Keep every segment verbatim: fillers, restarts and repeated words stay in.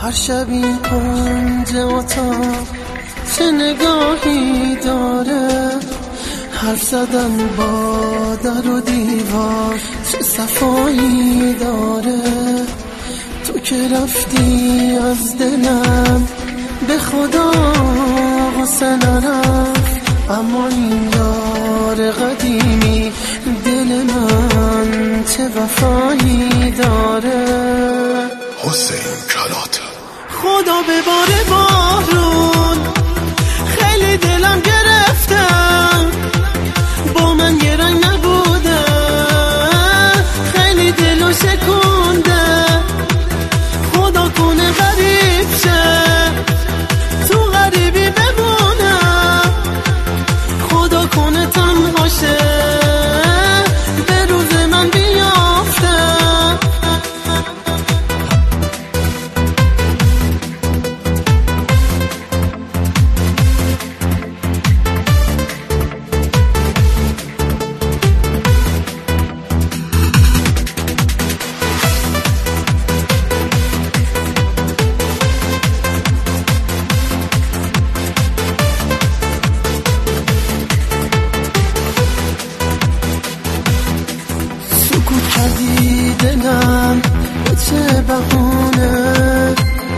هر شب این کنج اتاق چه نگاهی داره، حرف زدن با در و دیوار چه صفایی داره. تو که رفتی از دلم به خدا غصه نرفت، اما این یار قدیمی دل من چه وفایی داره. حسین کلات خدا به بار بارون خیلی دلم گرفتم، با من یه رنگ نبوده، خیلی دلو شکونده. خدا کنه غریب شه تو غریبی بمونم، خدا کنه تنها شه به روز من بیافته. کردی دلم به چه بهونه،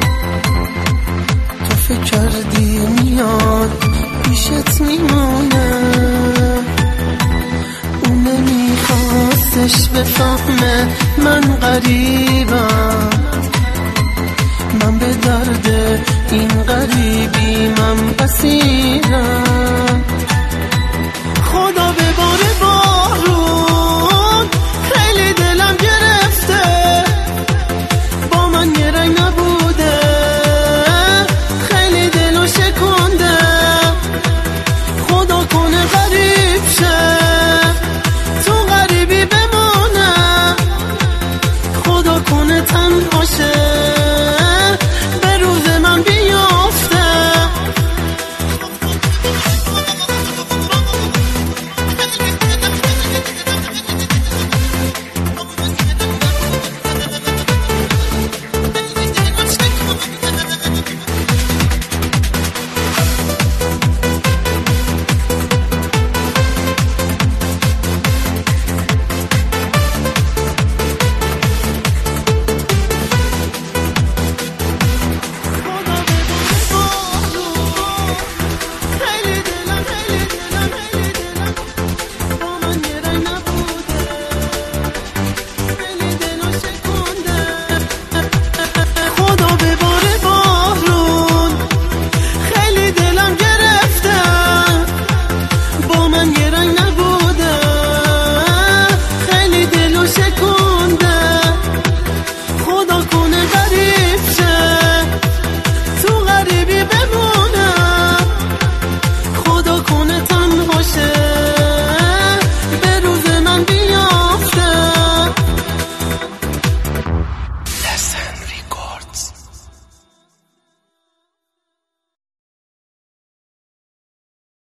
تو فکر کردی میاد پیشت میمونه. اون نمیخواستش بفهمه من غریبم، من به درد این غریبی من بسیج